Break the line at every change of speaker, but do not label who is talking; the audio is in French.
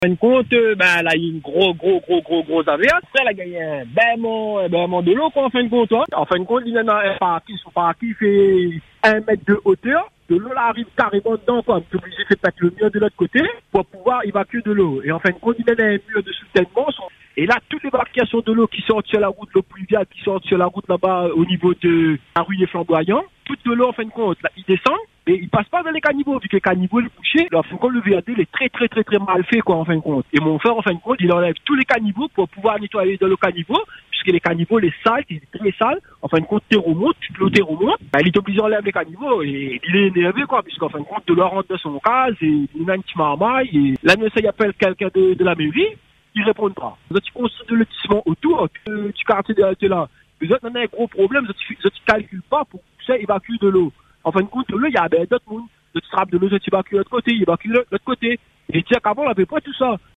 En fin de compte, ben, là, il y a une gros avion. Après, elle a gagné un bâillement de l'eau, quoi, en fin de compte, hein. En fin de compte, il y en a un parti, son parti fait 1 mètre de hauteur. De l'eau, là, arrive carrément dedans, quoi. On est obligé de faire le mur de l'autre côté pour pouvoir évacuer de l'eau. Et en fin de compte, il y en a un mur de soutènement. Et là, toutes les embarcations de l'eau qui sortent sur la route, l'eau pluviale, qui sortent sur la route là-bas, au niveau de la rue des Flamboyants, toute de l'eau, en fin de compte, là, ils descendent. Mais ils passent pas dans les caniveaux, vu que les caniveaux, les bouchés, en fin de compte, le VAD, il est très mal fait, quoi, en fin de compte. Et mon frère, en fin de compte, il enlève tous les caniveaux pour pouvoir nettoyer dans le caniveau, puisque les caniveaux, les sales, ils sont très sales. En fin de compte, t'es remonte, l'eau t'es remonte. Ben, il est obligé d'enlever les caniveaux, et il est énervé, quoi, puisqu'en fin de compte, de l'eau rentre dans son case, et il a une petite marmaille, et là, il appelle quelqu'un de la mairie, ils répondent pas. Vous êtes construit de lotissement autour, du quartier de là. Vous êtes dans un gros problème, vous ne calculez pas pour ça évacuer de l'eau. En fin de compte, là, il y a d'autres mondes. D'autres trappes de l'eau, tu évacues de l'autre côté, il évacue de l'autre côté. Et tiens, qu'avant, on n'avait pas tout ça.